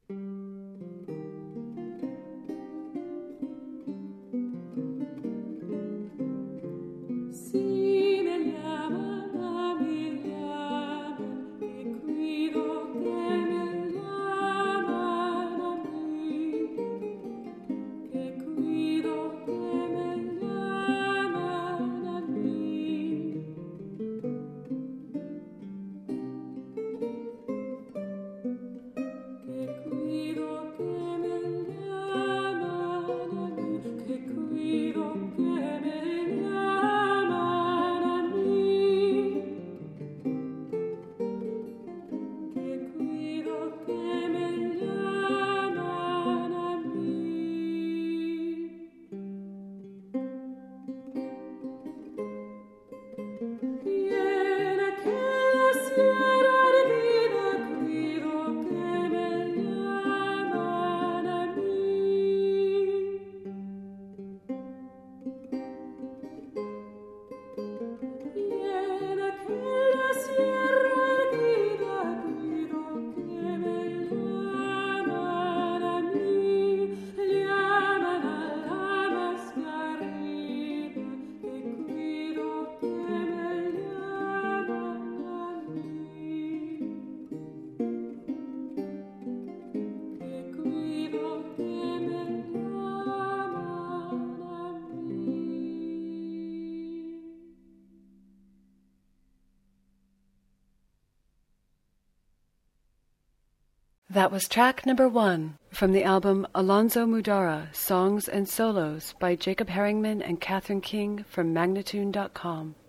That was track number 1 from the album Alonzo Mudara, Songs and Solos by Jacob Herringman and Catherine King from Magnatune.com.